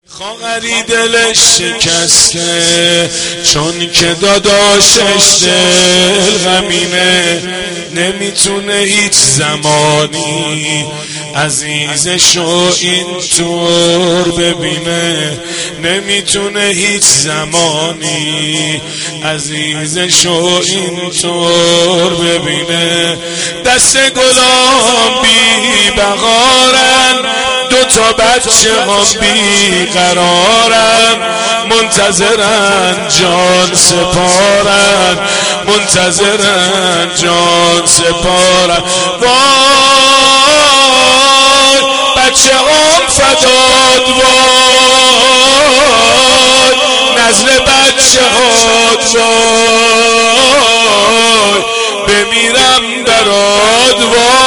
خواهری دلش شکسته چون که داداشش دل غمینه، نمیتونه هیچ زمانی عزیزشو اینطور ببینه، نمیتونه هیچ زمانی عزیزشو اینطور ببینه. دست گلام بی بهارن، دوتا بچه هم بی قرارن، منتظرن جان سپارن، منتظرن جان سپارن. وای بچه هم فداد، وای نزل بچه هات، وای بمیرم برات،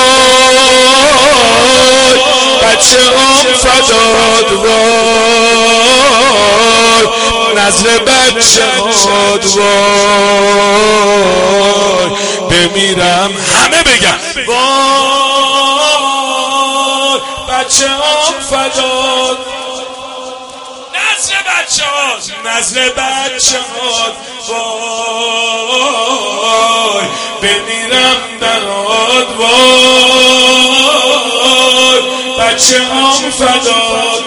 وای بچه هم فداد، وای نزل بچه هات، وای بمیرم. همه بگن وای بچه هم فداد، نزل بچه هات، نزل بچه هات، وای بمیرم برات، وای بچه هم فداد،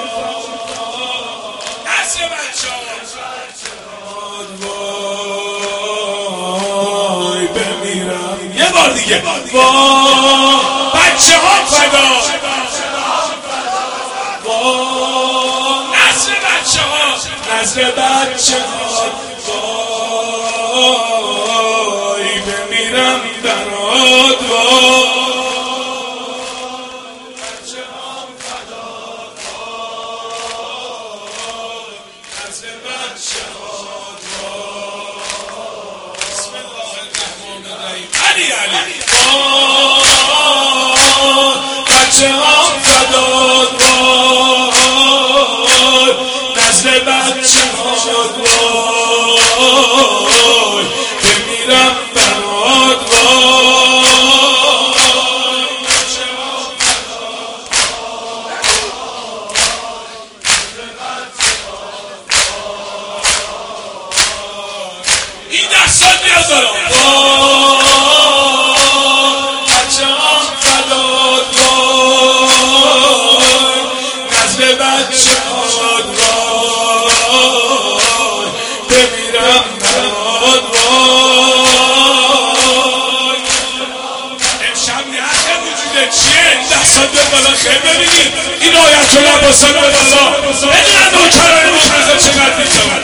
نزل بچه هات، وای بمیرم. یه بار دیگه وای بچه هم فداد، وای نزل بچه هات، نزل بچه هات، وای بمیرم برات، وای بچه هم فداد، وای نزل بچه هات، وای بسم الله الرحمن الرحیم. علی علی وای بچه هم فداد، وای نزل بچه هات، وای بمیرم برات، وای بچه هم فداد، این دستان نیاز دارم. وای بچه هم فداد، وای نزل بچه هات، وای بمیرم برات، وای امشب نهت وجوده چیه؟ این دستان به بالا خیلی ببینید، این آیت رو لباسان به بالا بدونن نوکران مخلصه چقدر میتوان.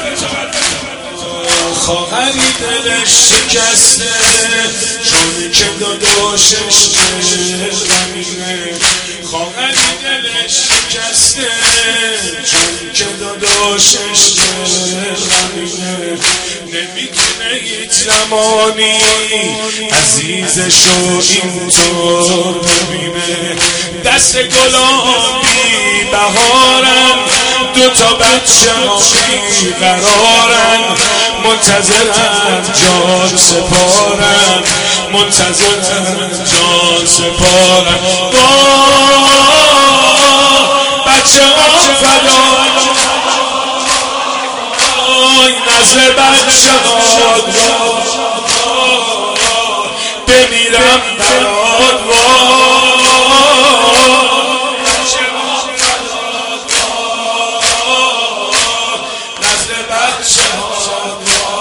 خواهری دلش شکسته چون که داداشش دل غمینه، خواهری دلش شکسته چون که داداشش دل غمینه، نمیتونه هیچ زمانی عزیزشو اینطور ببینه. دست گلام بی بهارن، دوتا بچه هم بی قرارن، منتظرن جان سپارن، منتظرن جان سپارن. وای بچه هم فداد، وای نزل بچه هات، بمیرم برات، وای بچه هم فداد، وای نزل بچه هات،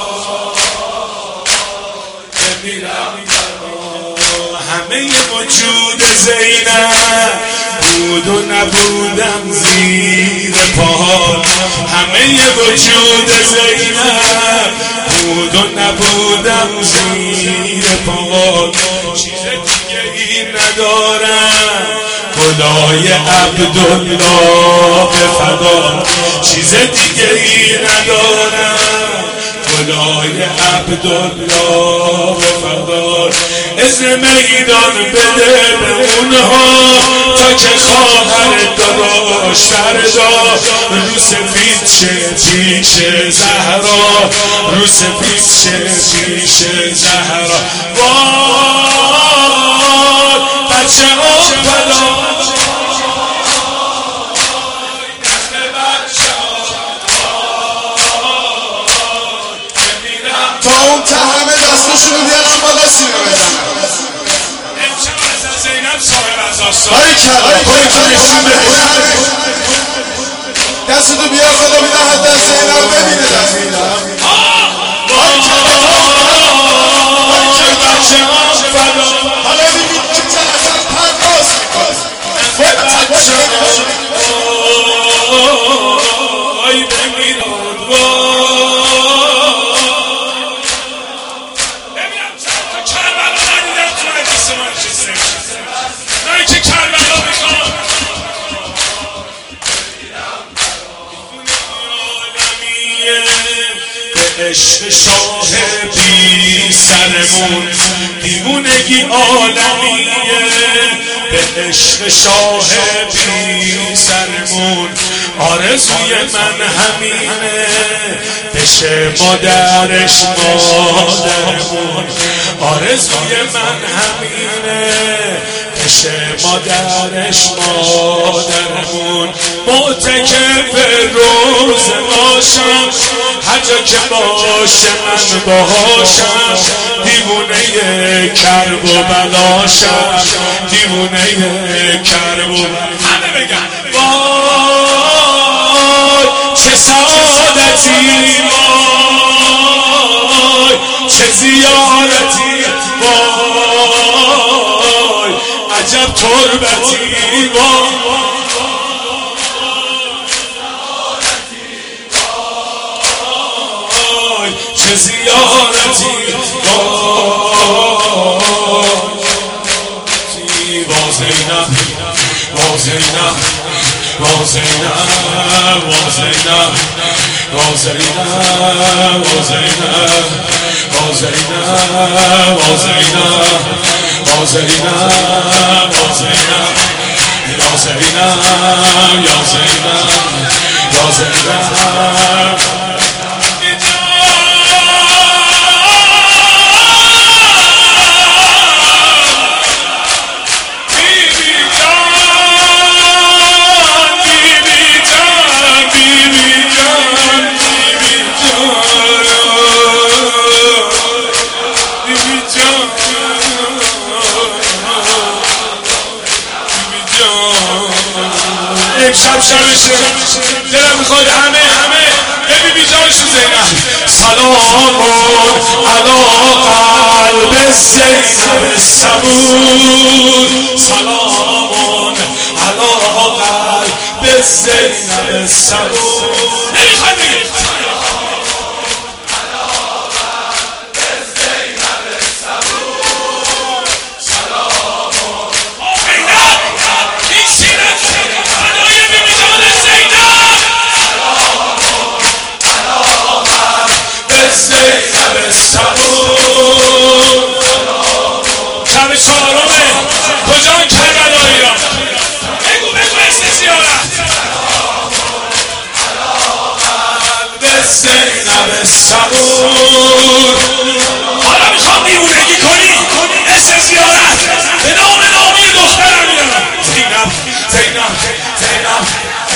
بمیرم برات. همه وجود زینب بود و نبودم زیر پاهات، همه وجود زینب بود و نبودم زیر پاهات. چیز دیگه ای ندارم خدای عبدالله به فدا، چیز دیگه ای ندارم خدای عبدالله به فدا. اذن میدان بده به اونها تا که خواهر داداش فردا رو سفید شه پیش زهرا، رو سفید شه پیش زهرا. وای بچه ها فدا، دستتو بیار خدا بیده حتی زینب ببینه زینب حالا ببین که چند اصلا پرداز عشق شاه بی سرمون دیوونگی عالمیه به عشق شاه بی سرمون آرزوی من همینه بشه مادرش مادرمون آرزوی من همینه بشه مادرش مادرمون معتکف روز باشم هر جا که باشه من باشم دیوونه کرب و بلاشم دیوونه کرب و همه بگن وای چه سعادتی وای چه زیارتی وای عجب تربتی وای چه زیارتی با زینب با زینب با زینب با زینب با زینب با زینب با زینب با زینب با زینب با زینب یا زینب یا زینب یا زینب شب شبشه دلم میخواد همه به بی بی جانش تو زینب سلام علی قلب زینب صبور سلام علی قلب زینب صبور نمیخواد بگید شب چهارمه کجا کربلایی را بگو اسم زیارت به زینب صبور حالا میخوام دیوونگی کنی اسم زیارت به نام نامی دخترم میدارم زینب زینب زینب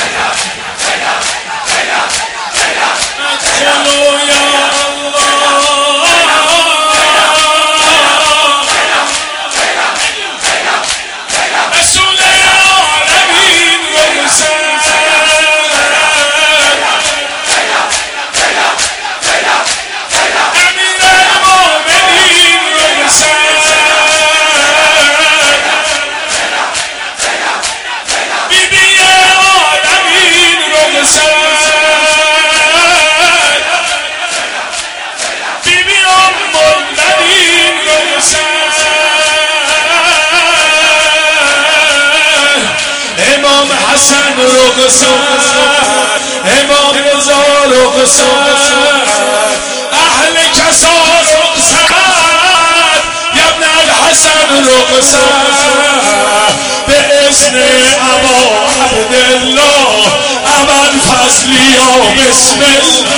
حسن رخصت امام رضا رخصت اهل کسا رخصت یبن الحسن رخصت به اذن ابا عبدالله ابا الفضل یا بسم الله